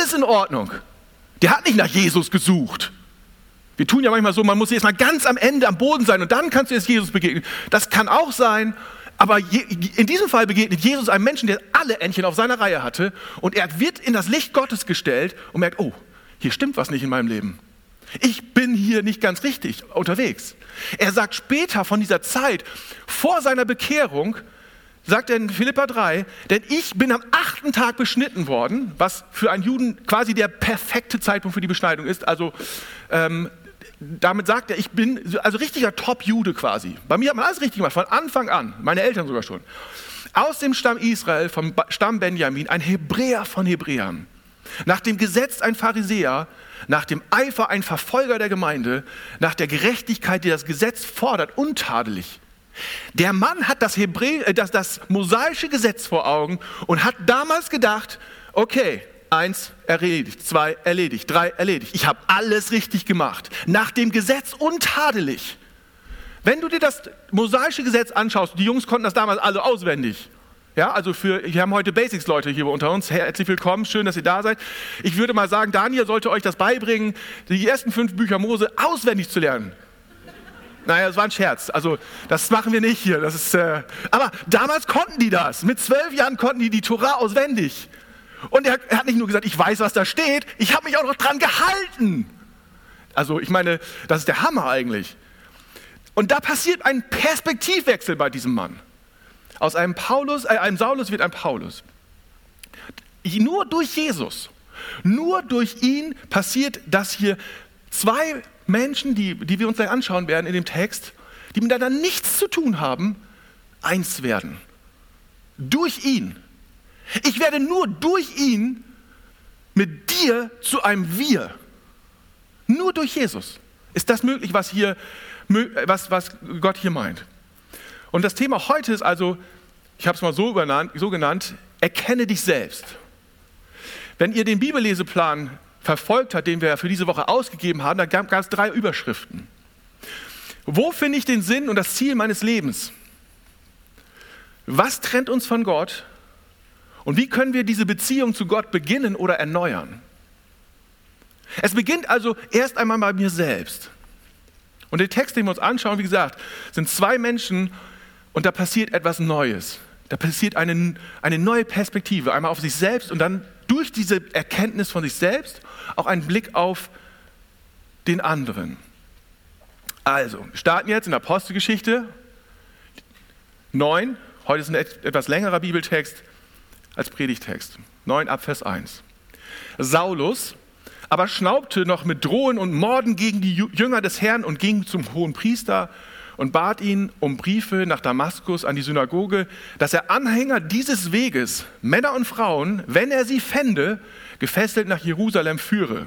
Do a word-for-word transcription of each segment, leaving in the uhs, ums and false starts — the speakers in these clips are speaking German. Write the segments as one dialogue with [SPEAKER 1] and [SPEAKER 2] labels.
[SPEAKER 1] alles in Ordnung. Der hat nicht nach Jesus gesucht. Wir tun ja manchmal so, man muss jetzt mal ganz am Ende am Boden sein und dann kannst du jetzt Jesus begegnen. Das kann auch sein, aber je, in diesem Fall begegnet Jesus einem Menschen, der alle Entchen auf seiner Reihe hatte und er wird in das Licht Gottes gestellt und merkt, oh, hier stimmt was nicht in meinem Leben. Ich bin hier nicht ganz richtig unterwegs. Er sagt später von dieser Zeit, vor seiner Bekehrung, sagt er in Philipper drei, denn ich bin am achten Tag beschnitten worden, was für einen Juden quasi der perfekte Zeitpunkt für die Beschneidung ist. Also ähm, damit sagt er, ich bin also richtiger Top-Jude quasi. Bei mir hat man alles richtig gemacht, von Anfang an, meine Eltern sogar schon. Aus dem Stamm Israel, vom Stamm Benjamin, ein Hebräer von Hebräern. Nach dem Gesetz ein Pharisäer, nach dem Eifer ein Verfolger der Gemeinde, nach der Gerechtigkeit, die das Gesetz fordert, untadelig. Der Mann hat das, Hebrä- äh, das, das mosaische Gesetz vor Augen und hat damals gedacht, okay, eins erledigt, zwei erledigt, drei erledigt. Ich habe alles richtig gemacht. Nach dem Gesetz untadelig. Wenn du dir das mosaische Gesetz anschaust, die Jungs konnten das damals alle auswendig. Ja, also für, wir haben heute Basics-Leute hier unter uns. Herzlich willkommen, schön, dass ihr da seid. Ich würde mal sagen, Daniel sollte euch das beibringen, die ersten fünf Bücher Mose auswendig zu lernen. Naja, das war ein Scherz. Also das machen wir nicht hier. Das ist, äh, aber damals konnten die das. Mit zwölf Jahren konnten die die Tora auswendig. Und er, er hat nicht nur gesagt, ich weiß, was da steht, ich habe mich auch noch dran gehalten. Also ich meine, das ist der Hammer eigentlich. Und da passiert ein Perspektivwechsel bei diesem Mann. Aus einem Paulus, äh, einem Saulus wird ein Paulus. Nur durch Jesus, nur durch ihn passiert, dass hier zwei Menschen, die, die wir uns gleich anschauen werden in dem Text, die miteinander nichts zu tun haben, eins werden. Durch ihn. Ich werde nur durch ihn mit dir zu einem Wir. Nur durch Jesus ist das möglich, was, hier, was, was Gott hier meint. Und das Thema heute ist also, ich habe es mal so, übernannt, so genannt, erkenne dich selbst. Wenn ihr den Bibelleseplan verfolgt habt, den wir für diese Woche ausgegeben haben, da gab es drei Überschriften. Wo finde ich den Sinn und das Ziel meines Lebens? Was trennt uns von Gott? Und wie können wir diese Beziehung zu Gott beginnen oder erneuern? Es beginnt also erst einmal bei mir selbst. Und der Text, den wir uns anschauen, wie gesagt, sind zwei Menschen und da passiert etwas Neues. Da passiert eine, eine neue Perspektive, einmal auf sich selbst und dann durch diese Erkenntnis von sich selbst auch ein Blick auf den anderen. Also, wir starten jetzt in der Apostelgeschichte neun. Heute ist ein etwas längerer Bibeltext als Predigtext. neun ab Vers eins. Saulus aber schnaubte noch mit Drohen und Morden gegen die Jünger des Herrn und ging zum Hohenpriester und bat ihn um Briefe nach Damaskus an die Synagoge, dass er Anhänger dieses Weges, Männer und Frauen, wenn er sie fände, gefesselt nach Jerusalem führe.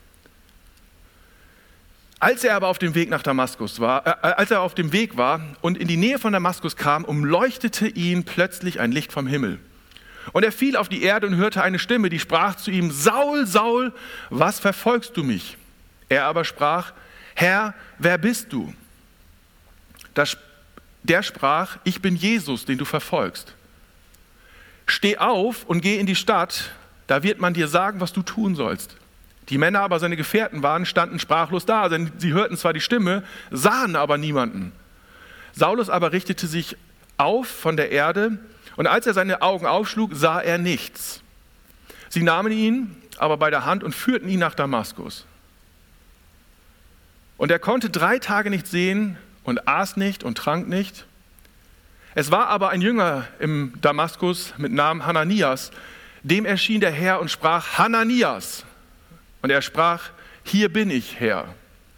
[SPEAKER 1] Als er aber auf dem Weg nach Damaskus war, äh, als er auf dem Weg war und in die Nähe von Damaskus kam, umleuchtete ihn plötzlich ein Licht vom Himmel. Und er fiel auf die Erde und hörte eine Stimme, die sprach zu ihm, Saul, Saul, was verfolgst du mich? Er aber sprach, Herr, wer bist du? Das, der sprach, ich bin Jesus, den du verfolgst. Steh auf und geh in die Stadt, da wird man dir sagen, was du tun sollst. Die Männer aber, seine Gefährten waren, standen sprachlos da, denn sie hörten zwar die Stimme, sahen aber niemanden. Saulus aber richtete sich auf von der Erde, und als er seine Augen aufschlug, sah er nichts. Sie nahmen ihn aber bei der Hand und führten ihn nach Damaskus. Und er konnte drei Tage nicht sehen und aß nicht und trank nicht. Es war aber ein Jünger im Damaskus mit Namen Hananias, dem erschien der Herr und sprach, Hananias. Und er sprach, hier bin ich, Herr.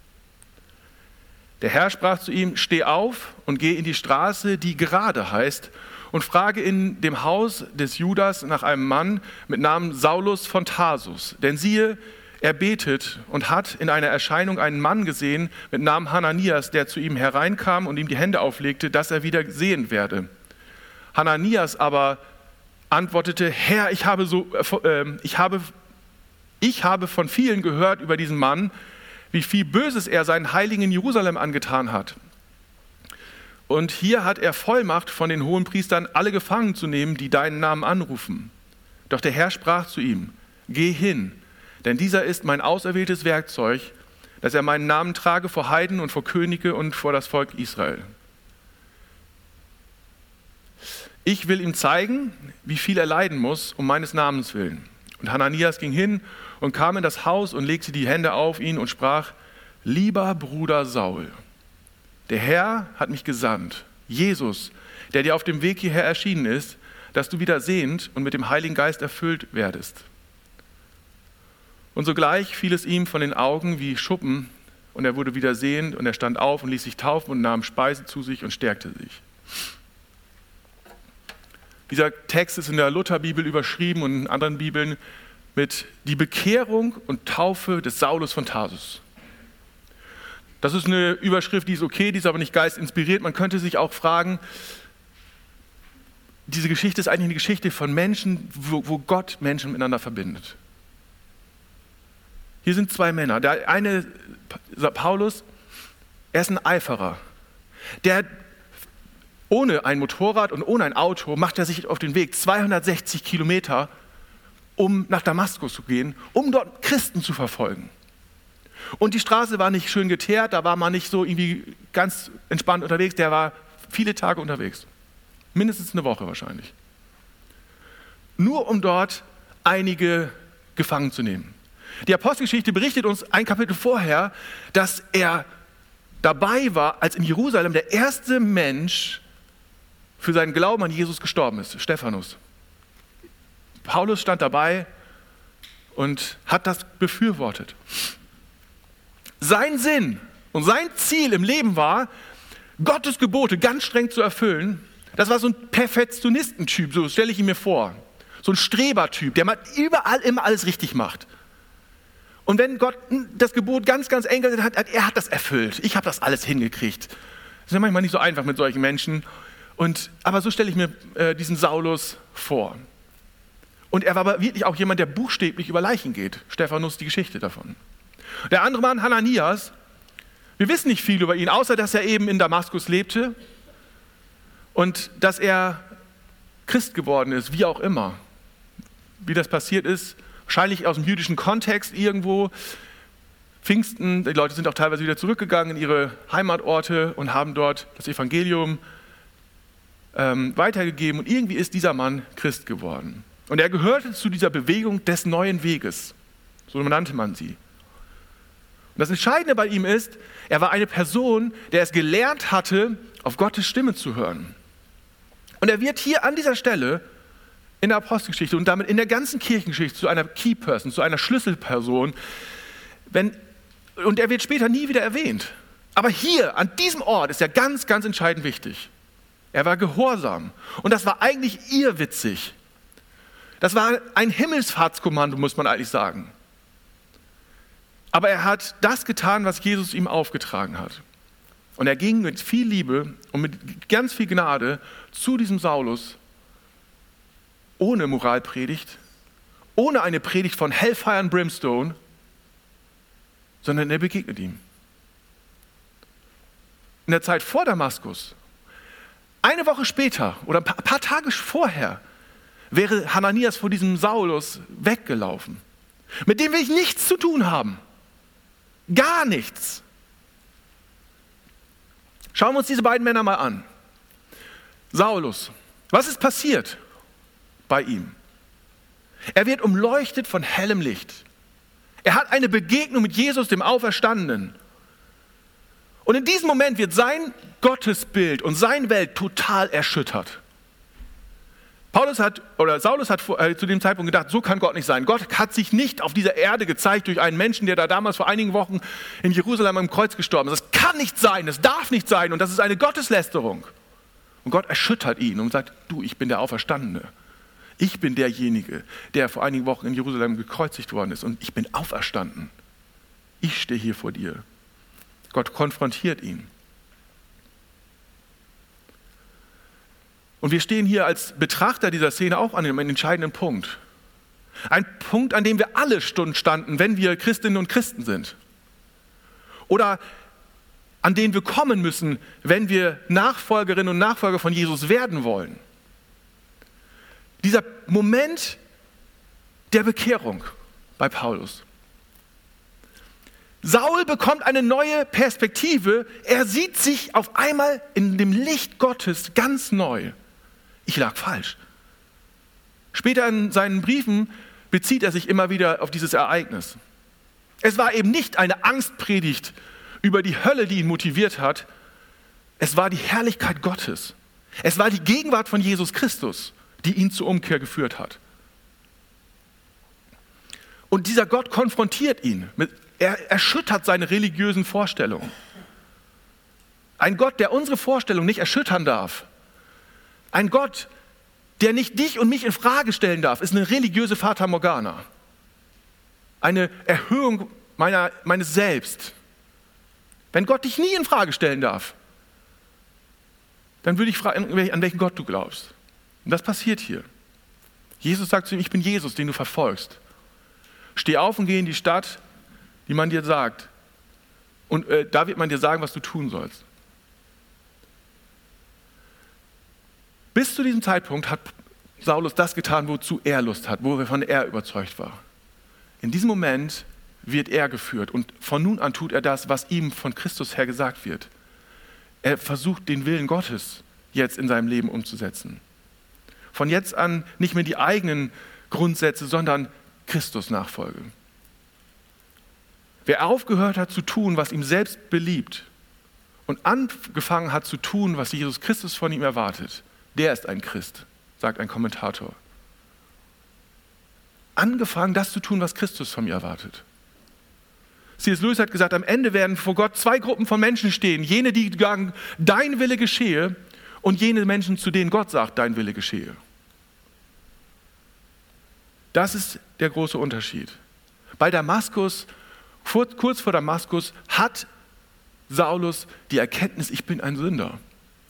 [SPEAKER 1] Der Herr sprach zu ihm, steh auf und geh in die Straße, die gerade heißt, und frage in dem Haus des Judas nach einem Mann mit Namen Saulus von Tarsus. Denn siehe, er betet und hat in einer Erscheinung einen Mann gesehen mit Namen Hananias, der zu ihm hereinkam und ihm die Hände auflegte, dass er wieder sehen werde. Hananias aber antwortete, Herr, ich habe, so, äh, ich habe, ich habe von vielen gehört über diesen Mann, wie viel Böses er seinen Heiligen in Jerusalem angetan hat. Und hier hat er Vollmacht von den Hohenpriestern, alle gefangen zu nehmen, die deinen Namen anrufen. Doch der Herr sprach zu ihm, geh hin, Denn dieser ist mein auserwähltes Werkzeug, dass er meinen Namen trage vor Heiden und vor Könige und vor das Volk Israel. Ich will ihm zeigen, wie viel er leiden muss, um meines Namens willen. Und Hananias ging hin und kam in das Haus und legte die Hände auf ihn und sprach, lieber Bruder Saul, der Herr hat mich gesandt, Jesus, der dir auf dem Weg hierher erschienen ist, dass du wieder sehend und mit dem Heiligen Geist erfüllt werdest. Und sogleich fiel es ihm von den Augen wie Schuppen und er wurde wieder sehend und er stand auf und ließ sich taufen und nahm Speise zu sich und stärkte sich. Dieser Text ist in der Lutherbibel überschrieben und in anderen Bibeln mit die Bekehrung und Taufe des Saulus von Tarsus. Das ist eine Überschrift, die ist okay, die ist aber nicht geistinspiriert. Man könnte sich auch fragen, diese Geschichte ist eigentlich eine Geschichte von Menschen, wo, wo Gott Menschen miteinander verbindet. Hier sind zwei Männer. Der eine, Paulus, er ist ein Eiferer. Der ohne ein Motorrad und ohne ein Auto macht er sich auf den Weg zweihundertsechzig Kilometer, um nach Damaskus zu gehen, um dort Christen zu verfolgen. Und die Straße war nicht schön geteert, da war man nicht so irgendwie ganz entspannt unterwegs, der war viele Tage unterwegs. Mindestens eine Woche wahrscheinlich. Nur um dort einige gefangen zu nehmen. Die Apostelgeschichte berichtet uns ein Kapitel vorher, dass er dabei war, als in Jerusalem der erste Mensch für seinen Glauben an Jesus gestorben ist, Stephanus. Paulus stand dabei und hat das befürwortet. Sein Sinn und sein Ziel im Leben war, Gottes Gebote ganz streng zu erfüllen. Das war so ein Perfektionistentyp, so stelle ich ihn mir vor. So ein Strebertyp, der mal überall immer alles richtig macht. Und wenn Gott das Gebot ganz, ganz eng hat, er hat das erfüllt. Ich habe das alles hingekriegt. Das ist ja manchmal nicht so einfach mit solchen Menschen. Und, aber so stelle ich mir äh, diesen Saulus vor. Und er war aber wirklich auch jemand, der buchstäblich über Leichen geht. Stephanus, die Geschichte davon. Der andere Mann, Hananias, wir wissen nicht viel über ihn, außer dass er eben in Damaskus lebte und dass er Christ geworden ist, wie auch immer. Wie das passiert ist, wahrscheinlich aus dem jüdischen Kontext irgendwo. Pfingsten, die Leute sind auch teilweise wieder zurückgegangen in ihre Heimatorte und haben dort das Evangelium ähm, weitergegeben. Und irgendwie ist dieser Mann Christ geworden. Und er gehörte zu dieser Bewegung des neuen Weges. So nannte man sie. Und das Entscheidende bei ihm ist, er war eine Person, der es gelernt hatte, auf Gottes Stimme zu hören. Und er wird hier an dieser Stelle in der Apostelgeschichte und damit in der ganzen Kirchengeschichte zu einer Key Person, zu einer Schlüsselperson. Wenn, und er wird später nie wieder erwähnt. Aber hier, an diesem Ort, ist er ganz, ganz entscheidend wichtig. Er war gehorsam. Und das war eigentlich irrwitzig. Das war ein Himmelfahrtskommando, muss man eigentlich sagen. Aber er hat das getan, was Jesus ihm aufgetragen hat. Und er ging mit viel Liebe und mit ganz viel Gnade zu diesem Saulus, ohne Moralpredigt, ohne eine Predigt von Hellfire and Brimstone, sondern er begegnet ihm. In der Zeit vor Damaskus, eine Woche später oder ein paar, paar Tage vorher, wäre Hananias vor diesem Saulus weggelaufen. Mit dem will ich nichts zu tun haben. Gar nichts. Schauen wir uns diese beiden Männer mal an. Saulus, was ist passiert bei ihm? Er wird umleuchtet von hellem Licht. Er hat eine Begegnung mit Jesus, dem Auferstandenen. Und in diesem Moment wird sein Gottesbild und seine Welt total erschüttert. Paulus hat, oder Saulus hat äh, zu dem Zeitpunkt gedacht, so kann Gott nicht sein. Gott hat sich nicht auf dieser Erde gezeigt durch einen Menschen, der da damals vor einigen Wochen in Jerusalem am Kreuz gestorben ist. Das kann nicht sein, das darf nicht sein und das ist eine Gotteslästerung. Und Gott erschüttert ihn und sagt, du, ich bin der Auferstandene. Ich bin derjenige, der vor einigen Wochen in Jerusalem gekreuzigt worden ist und ich bin auferstanden. Ich stehe hier vor dir. Gott konfrontiert ihn. Und wir stehen hier als Betrachter dieser Szene auch an einem entscheidenden Punkt. Ein Punkt, an dem wir alle Stunden standen, wenn wir Christinnen und Christen sind. Oder an den wir kommen müssen, wenn wir Nachfolgerinnen und Nachfolger von Jesus werden wollen. Dieser Moment der Bekehrung bei Paulus. Saul bekommt eine neue Perspektive. Er sieht sich auf einmal in dem Licht Gottes ganz neu. Ich lag falsch. Später in seinen Briefen bezieht er sich immer wieder auf dieses Ereignis. Es war eben nicht eine Angstpredigt über die Hölle, die ihn motiviert hat. Es war die Herrlichkeit Gottes. Es war die Gegenwart von Jesus Christus, die ihn zur Umkehr geführt hat. Und dieser Gott konfrontiert ihn. Mit, er erschüttert seine religiösen Vorstellungen. Ein Gott, der unsere Vorstellungen nicht erschüttern darf. Ein Gott, der nicht dich und mich in Frage stellen darf, ist eine religiöse Fata Morgana. Eine Erhöhung meiner, meines Selbst. Wenn Gott dich nie in Frage stellen darf, dann würde ich fragen, an welchen Gott du glaubst. Und das passiert hier. Jesus sagt zu ihm, ich bin Jesus, den du verfolgst. Steh auf und geh in die Stadt, die man dir sagt. Und äh, da wird man dir sagen, was du tun sollst. Bis zu diesem Zeitpunkt hat Saulus das getan, wozu er Lust hat, wovon er überzeugt war. In diesem Moment wird er geführt und von nun an tut er das, was ihm von Christus her gesagt wird. Er versucht, den Willen Gottes jetzt in seinem Leben umzusetzen. Von jetzt an nicht mehr die eigenen Grundsätze, sondern Christus-Nachfolge. Wer aufgehört hat zu tun, was ihm selbst beliebt und angefangen hat zu tun, was Jesus Christus von ihm erwartet, der ist ein Christ, sagt ein Kommentator. Angefangen, das zu tun, was Christus von mir erwartet. C S Lewis hat gesagt, am Ende werden vor Gott zwei Gruppen von Menschen stehen. Jene, die sagen, dein Wille geschehe, und jene Menschen, zu denen Gott sagt, dein Wille geschehe. Das ist der große Unterschied. Bei Damaskus, kurz vor Damaskus, hat Saulus die Erkenntnis, ich bin ein Sünder.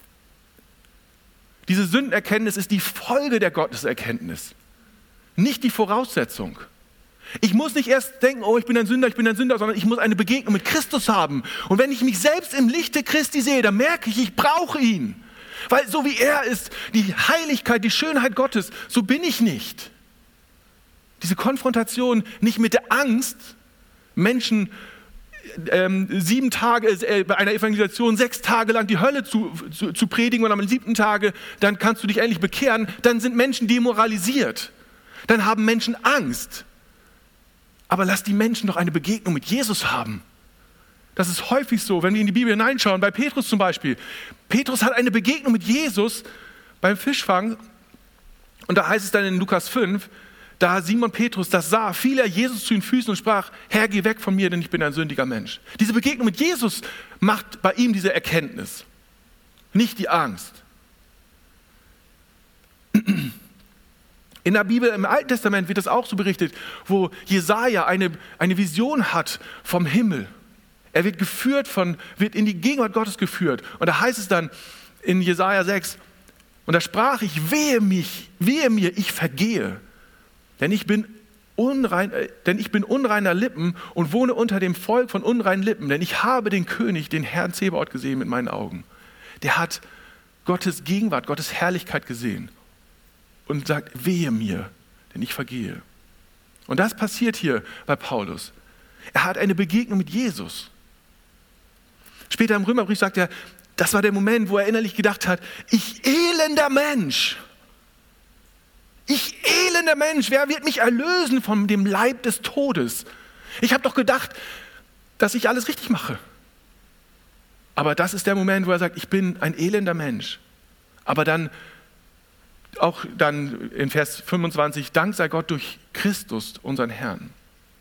[SPEAKER 1] Diese Sündenerkenntnis ist die Folge der Gotteserkenntnis, nicht die Voraussetzung. Ich muss nicht erst denken, oh, ich bin ein Sünder, ich bin ein Sünder, sondern ich muss eine Begegnung mit Christus haben. Und wenn ich mich selbst im Lichte Christi sehe, dann merke ich, ich brauche ihn. Weil so wie er ist, die Heiligkeit, die Schönheit Gottes, so bin ich nicht. Diese Konfrontation nicht mit der Angst, Menschen ähm, sieben Tage, äh, bei einer Evangelisation sechs Tage lang die Hölle zu, zu, zu predigen und am siebten Tage, dann kannst du dich endlich bekehren, dann sind Menschen demoralisiert. Dann haben Menschen Angst. Aber lass die Menschen doch eine Begegnung mit Jesus haben. Das ist häufig so, wenn wir in die Bibel hineinschauen, bei Petrus zum Beispiel. Petrus hat eine Begegnung mit Jesus beim Fischfang. Und da heißt es dann in Lukas fünf, da Simon Petrus das sah, fiel er Jesus zu den Füßen und sprach, Herr, geh weg von mir, denn ich bin ein sündiger Mensch. Diese Begegnung mit Jesus macht bei ihm diese Erkenntnis, nicht die Angst. In der Bibel, im Alten Testament wird das auch so berichtet, wo Jesaja eine, eine Vision hat vom Himmel. Er wird geführt von, wird in die Gegenwart Gottes geführt. Und da heißt es dann in Jesaja sechs, und da sprach ich, wehe mich, wehe mir, ich vergehe. Denn ich bin unrein, äh, denn ich bin unreiner Lippen und wohne unter dem Volk von unreinen Lippen. Denn ich habe den König, den Herrn Zebaoth gesehen mit meinen Augen. Der hat Gottes Gegenwart, Gottes Herrlichkeit gesehen. Und sagt, wehe mir, denn ich vergehe. Und das passiert hier bei Paulus. Er hat eine Begegnung mit Jesus. Später im Römerbrief sagt er, das war der Moment, wo er innerlich gedacht hat, ich elender Mensch. Ich elender Mensch, wer wird mich erlösen von dem Leib des Todes? Ich habe doch gedacht, dass ich alles richtig mache. Aber das ist der Moment, wo er sagt, ich bin ein elender Mensch. Aber dann auch dann in Vers fünfundzwanzig, Dank sei Gott durch Christus, unseren Herrn.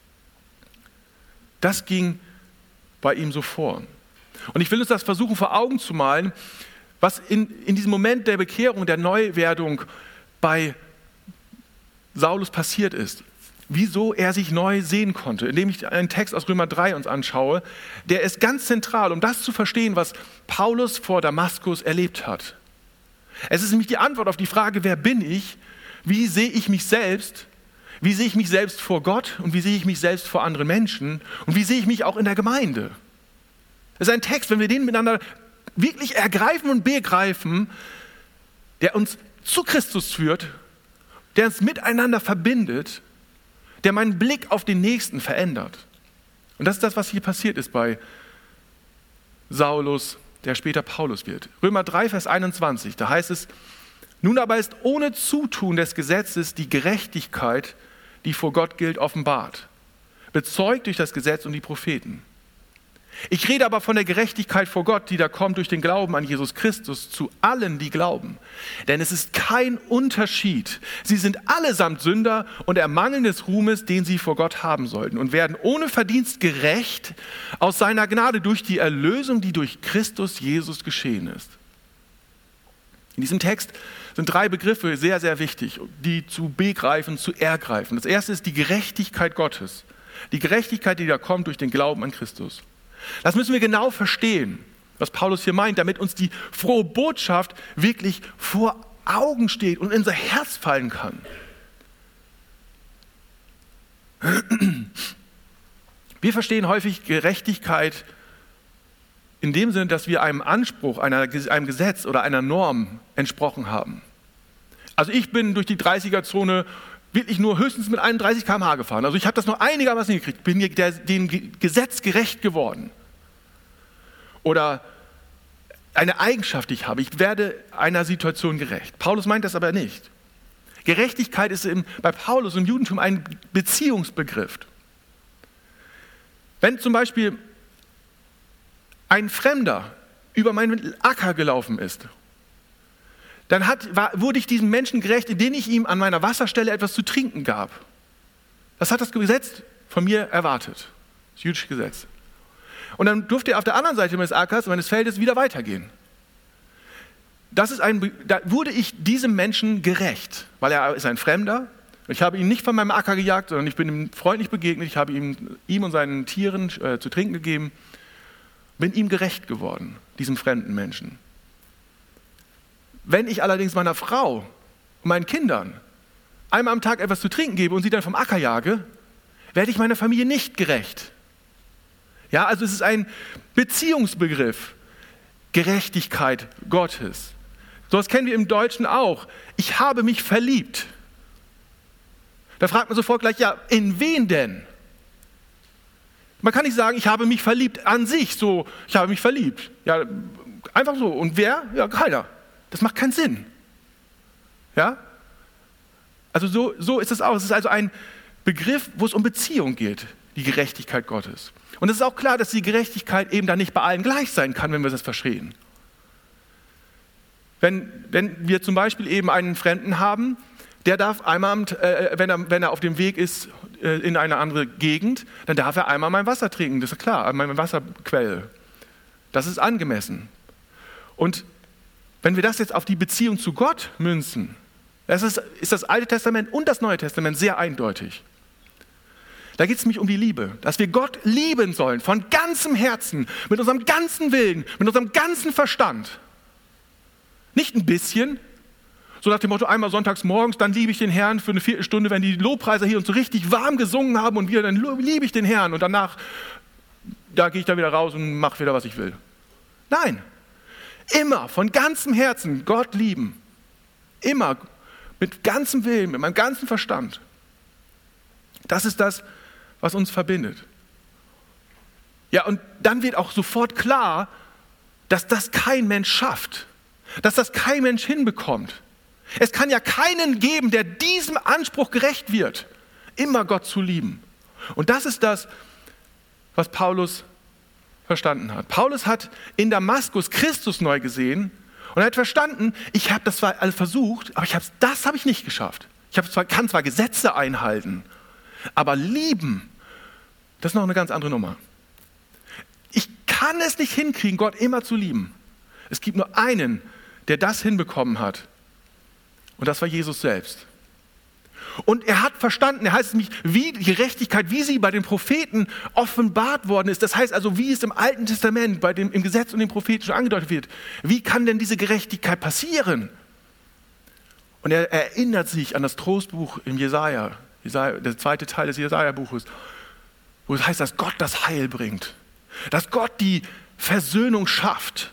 [SPEAKER 1] Das ging bei ihm so vor. Und ich will uns das versuchen vor Augen zu malen, was in, in diesem Moment der Bekehrung, der Neuwerdung bei Saulus passiert ist. Wieso er sich neu sehen konnte, indem ich einen Text aus Römer drei uns anschaue, der ist ganz zentral, um das zu verstehen, was Paulus vor Damaskus erlebt hat. Es ist nämlich die Antwort auf die Frage, wer bin ich, wie sehe ich mich selbst, wie sehe ich mich selbst vor Gott und wie sehe ich mich selbst vor anderen Menschen und wie sehe ich mich auch in der Gemeinde. Das ist ein Text, wenn wir den miteinander wirklich ergreifen und begreifen, der uns zu Christus führt, der uns miteinander verbindet, der meinen Blick auf den Nächsten verändert. Und das ist das, was hier passiert ist bei Saulus, der später Paulus wird. Römer drei, Vers einundzwanzig, da heißt es, nun aber ist ohne Zutun des Gesetzes die Gerechtigkeit, die vor Gott gilt, offenbart, bezeugt durch das Gesetz und die Propheten. Ich rede aber von der Gerechtigkeit vor Gott, die da kommt durch den Glauben an Jesus Christus zu allen, die glauben. Denn es ist kein Unterschied. Sie sind allesamt Sünder und ermangeln des Ruhmes, den sie vor Gott haben sollten und werden ohne Verdienst gerecht aus seiner Gnade durch die Erlösung, die durch Christus Jesus geschehen ist. In diesem Text sind drei Begriffe sehr, sehr wichtig, die zu begreifen, zu ergreifen. Das erste ist die Gerechtigkeit Gottes. Die Gerechtigkeit, die da kommt durch den Glauben an Christus. Das müssen wir genau verstehen, was Paulus hier meint, damit uns die frohe Botschaft wirklich vor Augen steht und in unser Herz fallen kann. Wir verstehen häufig Gerechtigkeit in dem Sinne, dass wir einem Anspruch, einer, einem Gesetz oder einer Norm entsprochen haben. Also ich bin durch die dreißiger-Zone wirklich nur höchstens mit einunddreißig Kilometer pro Stunde gefahren. Also ich habe das noch einigermaßen hingekriegt, bin der, dem Gesetz gerecht geworden. Oder eine Eigenschaft, die ich habe, ich werde einer Situation gerecht. Paulus meint das aber nicht. Gerechtigkeit ist im, bei Paulus im Judentum ein Beziehungsbegriff. Wenn zum Beispiel ein Fremder über meinen Acker gelaufen ist, dann hat, war, wurde ich diesem Menschen gerecht, indem ich ihm an meiner Wasserstelle etwas zu trinken gab. Das hat das Gesetz von mir erwartet, das jüdische Gesetz. Und dann durfte er auf der anderen Seite meines Ackers, meines Feldes wieder weitergehen. Das ist ein, da wurde ich diesem Menschen gerecht, weil er ist ein Fremder. Ich habe ihn nicht von meinem Acker gejagt, sondern ich bin ihm freundlich begegnet. Ich habe ihm, ihm und seinen Tieren äh, zu trinken gegeben. Bin ihm gerecht geworden, diesem fremden Menschen. Wenn ich allerdings meiner Frau und meinen Kindern einmal am Tag etwas zu trinken gebe und sie dann vom Acker jage, werde ich meiner Familie nicht gerecht. Ja, also es ist ein Beziehungsbegriff, Gerechtigkeit Gottes. So was kennen wir im Deutschen auch. Ich habe mich verliebt. Da fragt man sofort gleich, ja, in wen denn? Man kann nicht sagen, ich habe mich verliebt an sich, so, ich habe mich verliebt. Ja, einfach so. Und wer? Ja, keiner. Das macht keinen Sinn. Ja? Also so, so ist es auch. Es ist also ein Begriff, wo es um Beziehung geht, die Gerechtigkeit Gottes. Und es ist auch klar, dass die Gerechtigkeit eben dann nicht bei allen gleich sein kann, wenn wir das verstehen. Wenn, wenn wir zum Beispiel eben einen Fremden haben, der darf einmal, äh, wenn, er, wenn er auf dem Weg ist äh, in eine andere Gegend, dann darf er einmal mein Wasser trinken, das ist klar, meine Wasserquelle. Das ist angemessen. Und wenn wir das jetzt auf die Beziehung zu Gott münzen, das ist, ist das Alte Testament und das Neue Testament sehr eindeutig. Da geht es nämlich um die Liebe, dass wir Gott lieben sollen, von ganzem Herzen, mit unserem ganzen Willen, mit unserem ganzen Verstand. Nicht ein bisschen, so nach dem Motto, einmal sonntags morgens, dann liebe ich den Herrn für eine Viertelstunde, wenn die Lobpreiser hier uns so richtig warm gesungen haben und wir, dann liebe ich den Herrn und danach, da gehe ich dann wieder raus und mache wieder, was ich will. Nein, immer von ganzem Herzen Gott lieben. Immer mit ganzem Willen, mit meinem ganzen Verstand. Das ist das, was uns verbindet. Ja, und dann wird auch sofort klar, dass das kein Mensch schafft, dass das kein Mensch hinbekommt. Es kann ja keinen geben, der diesem Anspruch gerecht wird, immer Gott zu lieben. Und das ist das, was Paulus verstanden hat. Paulus hat in Damaskus Christus neu gesehen und er hat verstanden, ich habe das zwar alles versucht, aber ich hab's, das habe ich nicht geschafft. Ich hab zwar, kann zwar Gesetze einhalten, aber lieben, das ist noch eine ganz andere Nummer. Ich kann es nicht hinkriegen, Gott immer zu lieben. Es gibt nur einen, der das hinbekommen hat. Und das war Jesus selbst. Und er hat verstanden, er heißt nämlich, wie die Gerechtigkeit, wie sie bei den Propheten offenbart worden ist. Das heißt also, wie es im Alten Testament, bei dem, im Gesetz und den Propheten schon angedeutet wird. Wie kann denn diese Gerechtigkeit passieren? Und er erinnert sich an das Trostbuch im Jesaja, Jesaja, der zweite Teil des Jesaja-Buches, wo es heißt, dass Gott das Heil bringt. Dass Gott die Versöhnung schafft.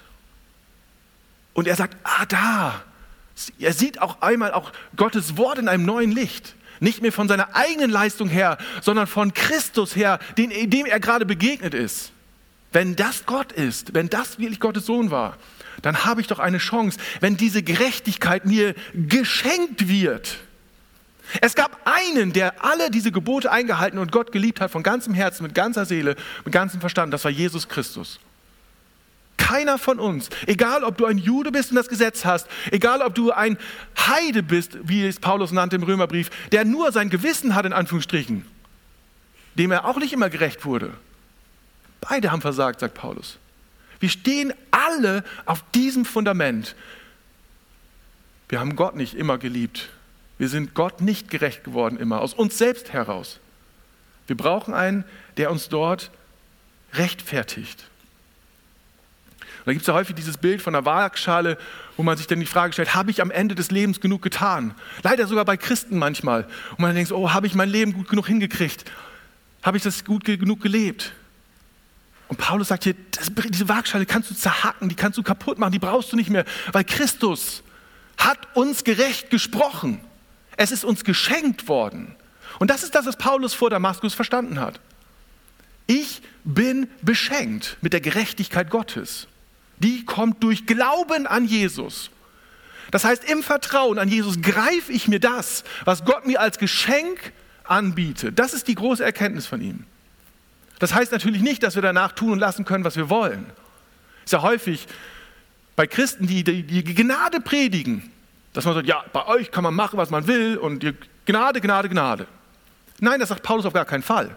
[SPEAKER 1] Und er sagt, ah, da. Er sieht auch einmal auch Gottes Wort in einem neuen Licht. Nicht mehr von seiner eigenen Leistung her, sondern von Christus her, den, dem er gerade begegnet ist. Wenn das Gott ist, wenn das wirklich Gottes Sohn war, dann habe ich doch eine Chance, wenn diese Gerechtigkeit mir geschenkt wird. Es gab einen, der alle diese Gebote eingehalten und Gott geliebt hat von ganzem Herzen, mit ganzer Seele, mit ganzem Verstand. Das war Jesus Christus. Keiner von uns, egal ob du ein Jude bist und das Gesetz hast, egal ob du ein Heide bist, wie es Paulus nannte im Römerbrief, der nur sein Gewissen hat, in Anführungsstrichen, dem er auch nicht immer gerecht wurde. Beide haben versagt, sagt Paulus. Wir stehen alle auf diesem Fundament. Wir haben Gott nicht immer geliebt. Wir sind Gott nicht gerecht geworden immer, aus uns selbst heraus. Wir brauchen einen, der uns dort rechtfertigt. Und da gibt es ja häufig dieses Bild von einer Waagschale, wo man sich dann die Frage stellt, habe ich am Ende des Lebens genug getan? Leider sogar bei Christen manchmal. Und man denkt, oh, habe ich mein Leben gut genug hingekriegt? Habe ich das gut genug gelebt? Und Paulus sagt hier, das, diese Waagschale kannst du zerhacken, die kannst du kaputt machen, die brauchst du nicht mehr, weil Christus hat uns gerecht gesprochen. Es ist uns geschenkt worden. Und das ist das, was Paulus vor Damaskus verstanden hat. Ich bin beschenkt mit der Gerechtigkeit Gottes. Die kommt durch Glauben an Jesus. Das heißt, im Vertrauen an Jesus greife ich mir das, was Gott mir als Geschenk anbietet. Das ist die große Erkenntnis von ihm. Das heißt natürlich nicht, dass wir danach tun und lassen können, was wir wollen. Ist ja häufig bei Christen, die die Gnade predigen, dass man sagt, ja, bei euch kann man machen, was man will und die Gnade, Gnade, Gnade. Nein, das sagt Paulus auf gar keinen Fall.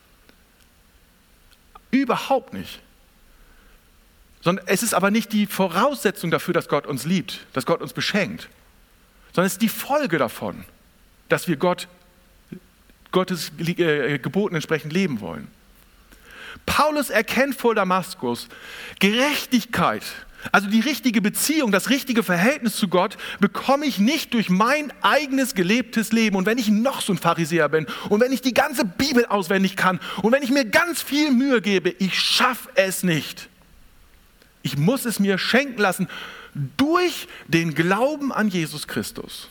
[SPEAKER 1] Überhaupt nicht. Sondern es ist aber nicht die Voraussetzung dafür, dass Gott uns liebt, dass Gott uns beschenkt, sondern es ist die Folge davon, dass wir Gott, Gottes äh, Geboten entsprechend leben wollen. Paulus erkennt vor Damaskus, Gerechtigkeit, also die richtige Beziehung, das richtige Verhältnis zu Gott, bekomme ich nicht durch mein eigenes gelebtes Leben. Und wenn ich noch so ein Pharisäer bin und wenn ich die ganze Bibel auswendig kann und wenn ich mir ganz viel Mühe gebe, ich schaffe es nicht. Ich muss es mir schenken lassen durch den Glauben an Jesus Christus.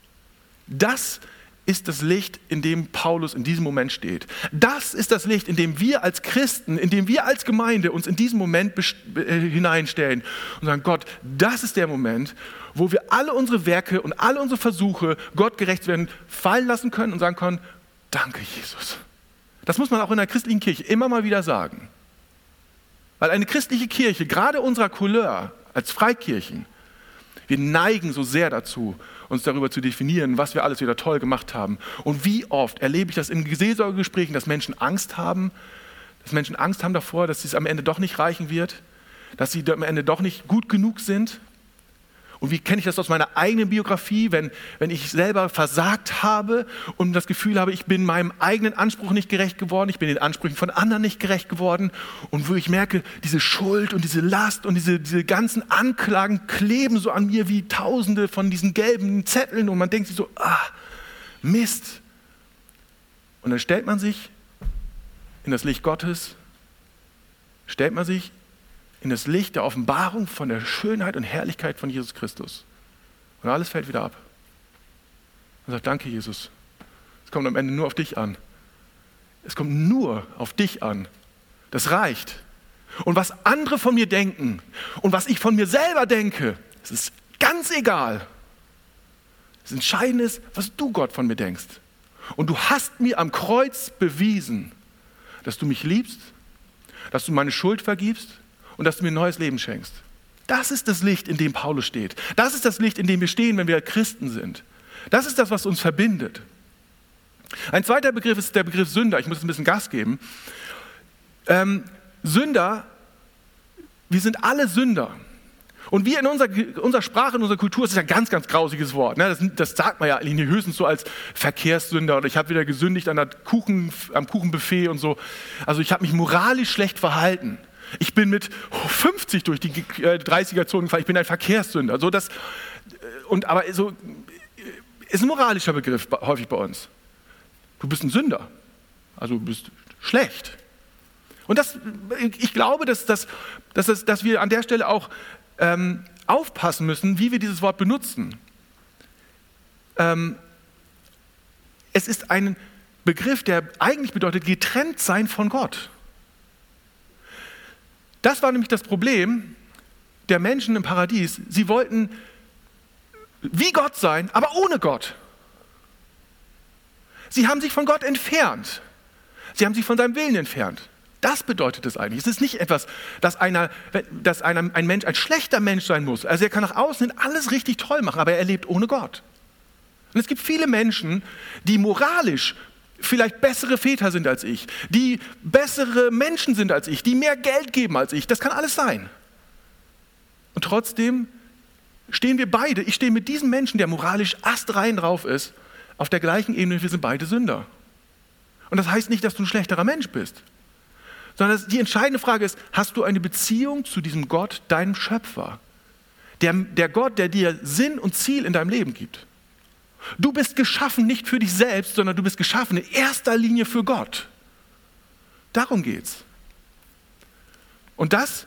[SPEAKER 1] Das ist das Licht, in dem Paulus in diesem Moment steht. Das ist das Licht, in dem wir als Christen, in dem wir als Gemeinde uns in diesem Moment best- äh, hineinstellen und sagen, Gott, das ist der Moment, wo wir alle unsere Werke und alle unsere Versuche, Gott gerecht zu werden, fallen lassen können und sagen können, danke Jesus. Das muss man auch in der christlichen Kirche immer mal wieder sagen. Weil eine christliche Kirche, gerade unserer Couleur als Freikirchen, wir neigen so sehr dazu, uns darüber zu definieren, was wir alles wieder toll gemacht haben. Und wie oft erlebe ich das in Seelsorgegesprächen, dass Menschen Angst haben, dass Menschen Angst haben davor, dass es am Ende doch nicht reichen wird, dass sie am Ende doch nicht gut genug sind. Und wie kenne ich das aus meiner eigenen Biografie, wenn, wenn ich selber versagt habe und das Gefühl habe, ich bin meinem eigenen Anspruch nicht gerecht geworden, ich bin den Ansprüchen von anderen nicht gerecht geworden und wo ich merke, diese Schuld und diese Last und diese, diese ganzen Anklagen kleben so an mir wie tausende von diesen gelben Zetteln und man denkt sich so, ah, Mist. Und dann stellt man sich in das Licht Gottes, stellt man sich in das Licht der Offenbarung von der Schönheit und Herrlichkeit von Jesus Christus. Und alles fällt wieder ab. Man sagt, danke Jesus. Es kommt am Ende nur auf dich an. Es kommt nur auf dich an. Das reicht. Und was andere von mir denken und was ich von mir selber denke, es ist ganz egal. Das Entscheidende ist, was du, Gott, von mir denkst. Und du hast mir am Kreuz bewiesen, dass du mich liebst, dass du meine Schuld vergibst, und dass du mir ein neues Leben schenkst. Das ist das Licht, in dem Paulus steht. Das ist das Licht, in dem wir stehen, wenn wir Christen sind. Das ist das, was uns verbindet. Ein zweiter Begriff ist der Begriff Sünder. Ich muss ein bisschen Gas geben. Ähm, Sünder, wir sind alle Sünder. Und wir in unserer, unserer Sprache, in unserer Kultur, das ist ein ganz, ganz grausiges Wort. Ne? Das, das sagt man ja eigentlich höchstens so als Verkehrssünder oder ich habe wieder gesündigt an der Kuchen, am Kuchenbuffet und so. Also ich habe mich moralisch schlecht verhalten. Ich bin mit fünfzig durch die dreißiger-Zonen gefahren, ich bin ein Verkehrssünder. So das, und, aber so ist ein moralischer Begriff häufig bei uns. Du bist ein Sünder, also du bist schlecht. Und das, ich glaube, dass, dass, dass, dass wir an der Stelle auch ähm, aufpassen müssen, wie wir dieses Wort benutzen. Ähm, es ist ein Begriff, der eigentlich bedeutet, getrennt sein von Gott. Das war nämlich das Problem der Menschen im Paradies. Sie wollten wie Gott sein, aber ohne Gott. Sie haben sich von Gott entfernt. Sie haben sich von seinem Willen entfernt. Das bedeutet es eigentlich. Es ist nicht etwas, dass, einer, dass einer, ein Mensch ein schlechter Mensch sein muss. Also er kann nach außen hin alles richtig toll machen, aber er lebt ohne Gott. Und es gibt viele Menschen, die moralisch vielleicht bessere Väter sind als ich, die bessere Menschen sind als ich, die mehr Geld geben als ich. Das kann alles sein. Und trotzdem stehen wir beide, ich stehe mit diesem Menschen, der moralisch astrein drauf ist, auf der gleichen Ebene, wir sind beide Sünder. Und das heißt nicht, dass du ein schlechterer Mensch bist, sondern die entscheidende Frage ist, hast du eine Beziehung zu diesem Gott, deinem Schöpfer? Der, der Gott, der dir Sinn und Ziel in deinem Leben gibt. Du bist geschaffen nicht für dich selbst, sondern du bist geschaffen in erster Linie für Gott. Darum geht's. Und das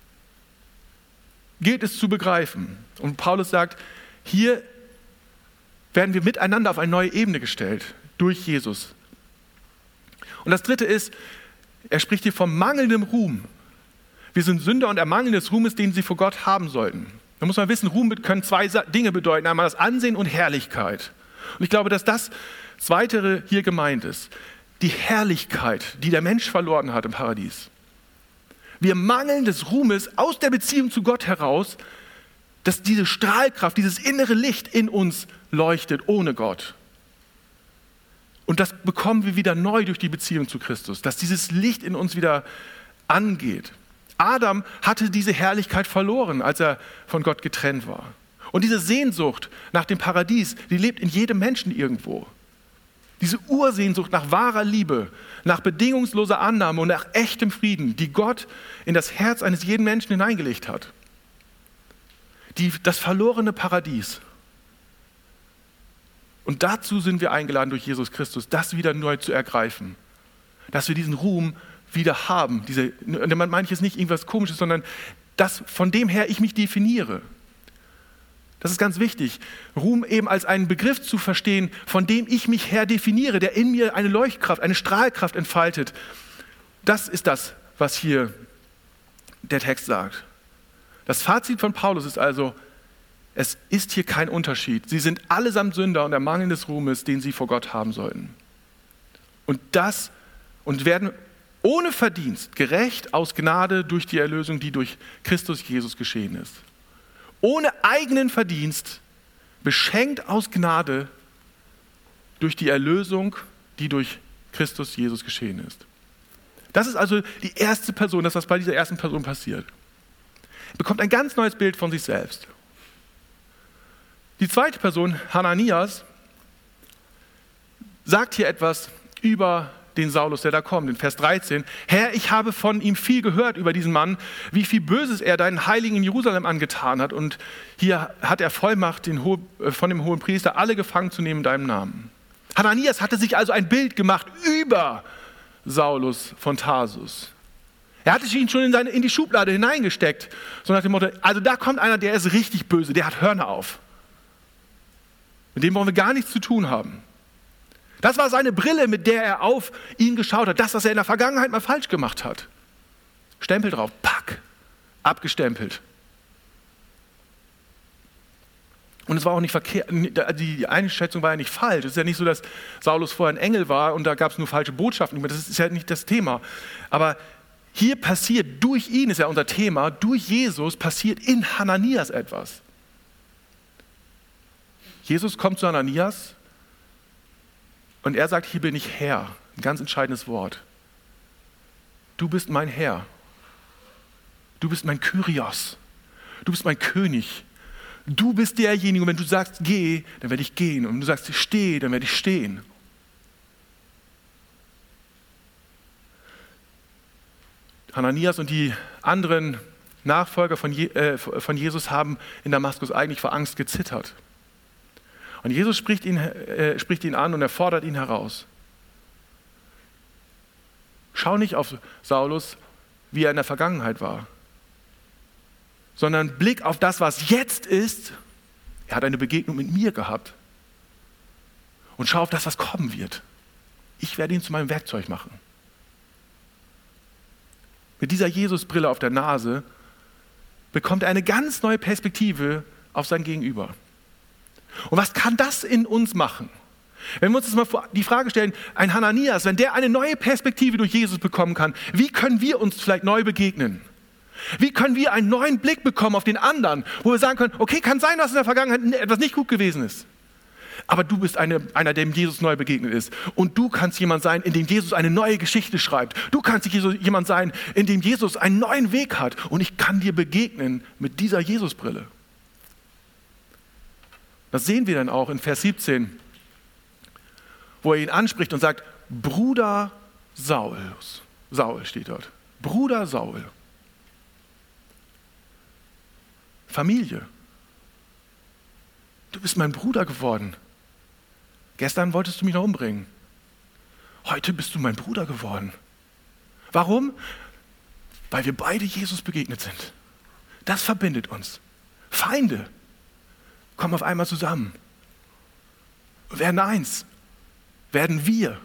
[SPEAKER 1] gilt es zu begreifen. Und Paulus sagt, hier werden wir miteinander auf eine neue Ebene gestellt, durch Jesus. Und das Dritte ist, er spricht hier vom mangelnden Ruhm. Wir sind Sünder und ermangeln des Ruhmes, den sie vor Gott haben sollten. Da muss man wissen, Ruhm können zwei Dinge bedeuten, einmal das Ansehen und Herrlichkeit. Und ich glaube, dass das Zweite hier gemeint ist. Die Herrlichkeit, die der Mensch verloren hat im Paradies. Wir mangeln des Ruhmes aus der Beziehung zu Gott heraus, dass diese Strahlkraft, dieses innere Licht in uns leuchtet ohne Gott. Und das bekommen wir wieder neu durch die Beziehung zu Christus, dass dieses Licht in uns wieder angeht. Adam hatte diese Herrlichkeit verloren, als er von Gott getrennt war. Und diese Sehnsucht nach dem Paradies, die lebt in jedem Menschen irgendwo. Diese Ursehnsucht nach wahrer Liebe, nach bedingungsloser Annahme und nach echtem Frieden, die Gott in das Herz eines jeden Menschen hineingelegt hat. Die, das verlorene Paradies. Und dazu sind wir eingeladen durch Jesus Christus, das wieder neu zu ergreifen. Dass wir diesen Ruhm wieder haben. Diese, man meint jetzt nicht irgendwas Komisches, sondern das, von dem her ich mich definiere. Das ist ganz wichtig. Ruhm eben als einen Begriff zu verstehen, von dem ich mich her definiere, der in mir eine Leuchtkraft, eine Strahlkraft entfaltet. Das ist das, was hier der Text sagt. Das Fazit von Paulus ist also, es ist hier kein Unterschied. Sie sind allesamt Sünder und ermangeln des Ruhmes, den sie vor Gott haben sollten. Und das und werden ohne Verdienst gerecht aus Gnade durch die Erlösung, die durch Christus Jesus geschehen ist. Ohne eigenen Verdienst, beschenkt aus Gnade durch die Erlösung, die durch Christus Jesus geschehen ist. Das ist also die erste Person, das, was bei dieser ersten Person passiert. Er bekommt ein ganz neues Bild von sich selbst. Die zweite Person, Hananias, sagt hier etwas über den Saulus, der da kommt, in Vers dreizehn. Herr, ich habe von ihm viel gehört über diesen Mann, wie viel Böses er deinen Heiligen in Jerusalem angetan hat. Und hier hat er Vollmacht den Ho- von dem Hohenpriester, alle gefangen zu nehmen in deinem Namen. Hananias hatte sich also ein Bild gemacht über Saulus von Tarsus. Er hatte ihn schon in, seine, in die Schublade hineingesteckt, so nach dem Motto, also da kommt einer, der ist richtig böse, der hat Hörner auf. Mit dem wollen wir gar nichts zu tun haben. Das war seine Brille, mit der er auf ihn geschaut hat. Das, was er in der Vergangenheit mal falsch gemacht hat. Stempel drauf, pack, abgestempelt. Und es war auch nicht verkehrt, die Einschätzung war ja nicht falsch. Es ist ja nicht so, dass Saulus vorher ein Engel war und da gab es nur falsche Botschaften. Das ist ja nicht das Thema. Aber hier passiert durch ihn, ist ja unser Thema, durch Jesus passiert in Hananias etwas. Jesus kommt zu Hananias und er sagt, hier bin ich Herr. Ein ganz entscheidendes Wort. Du bist mein Herr. Du bist mein Kyrios. Du bist mein König. Du bist derjenige, und wenn du sagst, geh, dann werde ich gehen. Und wenn du sagst, steh, dann werde ich stehen. Hananias und die anderen Nachfolger von, Je- äh, von Jesus haben in Damaskus eigentlich vor Angst gezittert. Und Jesus spricht ihn, äh, spricht ihn an und er fordert ihn heraus. Schau nicht auf Saulus, wie er in der Vergangenheit war, sondern blick auf das, was jetzt ist. Er hat eine Begegnung mit mir gehabt. und schau auf das, was kommen wird. Ich werde ihn zu meinem Werkzeug machen. Mit dieser Jesusbrille auf der Nase bekommt er eine ganz neue Perspektive auf sein Gegenüber. Und was kann das in uns machen? Wenn wir uns jetzt mal die Frage stellen, ein Hananias, wenn der eine neue Perspektive durch Jesus bekommen kann, wie können wir uns vielleicht neu begegnen? Wie können wir einen neuen Blick bekommen auf den anderen, wo wir sagen können, okay, kann sein, dass in der Vergangenheit etwas nicht gut gewesen ist. Aber du bist eine, einer, dem Jesus neu begegnet ist. Und du kannst jemand sein, in dem Jesus eine neue Geschichte schreibt. Du kannst jemand sein, in dem Jesus einen neuen Weg hat. Und ich kann dir begegnen mit dieser Jesusbrille. Das sehen wir dann auch in Vers siebzehn, wo er ihn anspricht und sagt, Bruder Saul. Saul steht dort. Bruder Saul. Familie. Du bist mein Bruder geworden. Gestern wolltest du mich noch umbringen. Heute bist du mein Bruder geworden. Warum? Weil wir beide Jesus begegnet sind. Das verbindet uns. Feinde kommen auf einmal zusammen. Werden eins. Werden wir.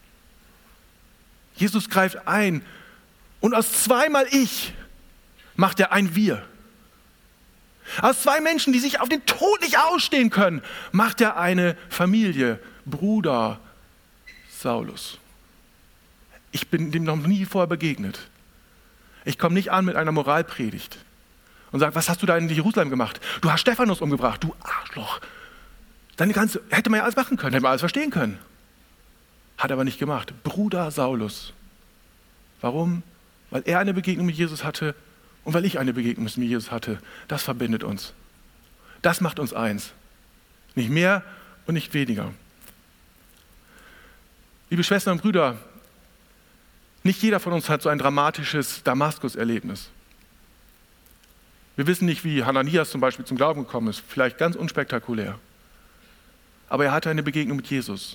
[SPEAKER 1] Jesus greift ein und aus zweimal ich macht er ein Wir. Aus zwei Menschen, die sich auf den Tod nicht ausstehen können, macht er eine Familie, Bruder Saulus. Ich bin dem noch nie vorher begegnet. Ich komme nicht an mit einer Moralpredigt und sage, was hast du da in Jerusalem gemacht? Du hast Stephanus umgebracht, du Arschloch. Deine ganze, hätte man ja alles machen können, hätte man alles verstehen können. Hat aber nicht gemacht. Bruder Saulus. Warum? Weil er eine Begegnung mit Jesus hatte und weil ich eine Begegnung mit Jesus hatte. Das verbindet uns. Das macht uns eins. Nicht mehr und nicht weniger. Liebe Schwestern und Brüder, nicht jeder von uns hat so ein dramatisches Damaskus-Erlebnis. Wir wissen nicht, wie Hananias zum Beispiel zum Glauben gekommen ist. Vielleicht ganz unspektakulär. Aber er hatte eine Begegnung mit Jesus.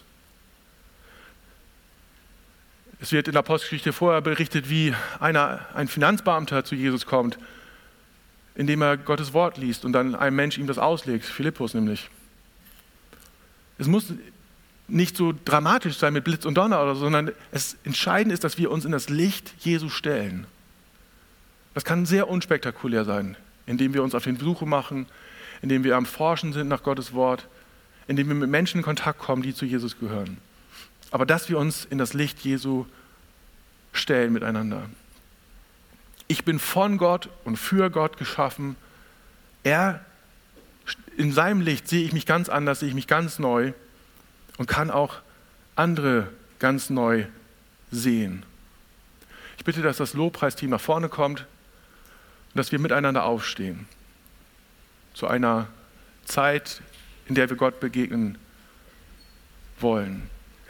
[SPEAKER 1] Es wird in der Apostelgeschichte vorher berichtet, wie einer, ein Finanzbeamter zu Jesus kommt, indem er Gottes Wort liest und dann ein Mensch ihm das auslegt, Philippus nämlich. Es muss nicht so dramatisch sein mit Blitz und Donner oder so, sondern es entscheidend ist, dass wir uns in das Licht Jesu stellen. Das kann sehr unspektakulär sein, indem wir uns auf den Suche machen, indem wir am Forschen sind nach Gottes Wort, indem wir mit Menschen in Kontakt kommen, die zu Jesus gehören. Aber dass wir uns in das Licht Jesu stellen miteinander. Ich bin von Gott und für Gott geschaffen. Er, in seinem Licht sehe ich mich ganz anders, sehe ich mich ganz neu und kann auch andere ganz neu sehen. Ich bitte, dass das Lobpreisteam nach vorne kommt und dass wir miteinander aufstehen. Zu einer Zeit, in der wir Gott begegnen wollen.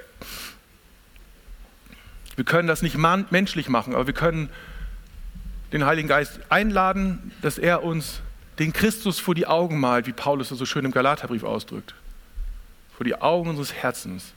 [SPEAKER 1] Wir können das nicht man- menschlich machen, aber wir können den Heiligen Geist einladen, dass er uns den Christus vor die Augen malt, wie Paulus das so schön im Galaterbrief ausdrückt. Vor die Augen unseres Herzens.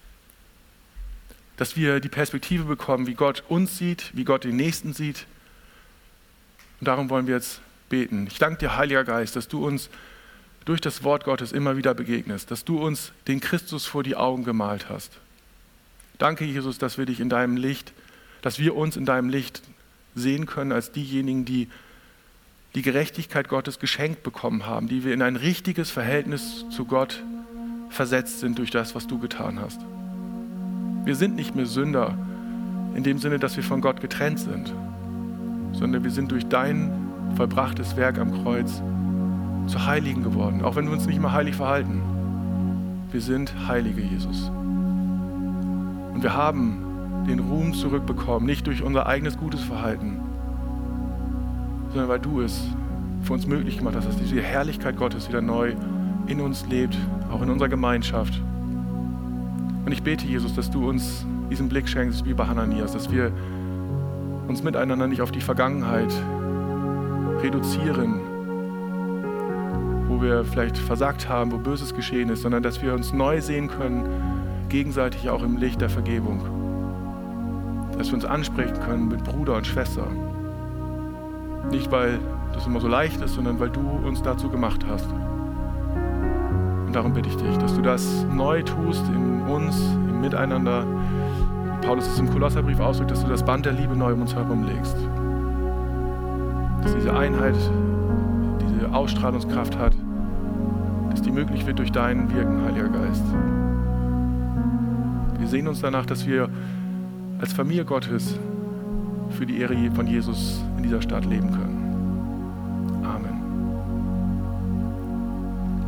[SPEAKER 1] Dass wir die Perspektive bekommen, wie Gott uns sieht, wie Gott den Nächsten sieht. Und darum wollen wir jetzt beten. Ich danke dir, Heiliger Geist, dass du uns durch das Wort Gottes immer wieder begegnest, dass du uns den Christus vor die Augen gemalt hast. Danke, Jesus, dass wir dich in deinem Licht, dass wir uns in deinem Licht sehen können als diejenigen, die die Gerechtigkeit Gottes geschenkt bekommen haben, die wir in ein richtiges Verhältnis zu Gott versetzt sind durch das, was du getan hast. Wir sind nicht mehr Sünder in dem Sinne, dass wir von Gott getrennt sind, sondern wir sind durch dein vollbrachtes Werk am Kreuz zu Heiligen geworden, auch wenn wir uns nicht mehr heilig verhalten. Wir sind Heilige, Jesus. Und wir haben den Ruhm zurückbekommen, nicht durch unser eigenes gutes Verhalten, sondern weil du es für uns möglich gemacht hast, dass diese Herrlichkeit Gottes wieder neu in uns lebt, auch in unserer Gemeinschaft. Und ich bete, Jesus, dass du uns diesen Blick schenkst, wie bei Hananias, dass wir uns miteinander nicht auf die Vergangenheit reduzieren, wo wir vielleicht versagt haben, wo Böses geschehen ist, sondern dass wir uns neu sehen können, gegenseitig auch im Licht der Vergebung. Dass wir uns ansprechen können mit Bruder und Schwester. Nicht, weil das immer so leicht ist, sondern weil du uns dazu gemacht hast. Und Und darum bitte ich dich, dass du das neu tust in uns, im Miteinander. Paulus es im Kolosserbrief ausdrückt, dass du das Band der Liebe neu um uns herum legst. Dass diese Einheit, diese Ausstrahlungskraft hat, dass die möglich wird durch dein Wirken, Heiliger Geist. Wir sehen uns danach, dass wir als Familie Gottes für die Ehre von Jesus in dieser Stadt leben können. Amen.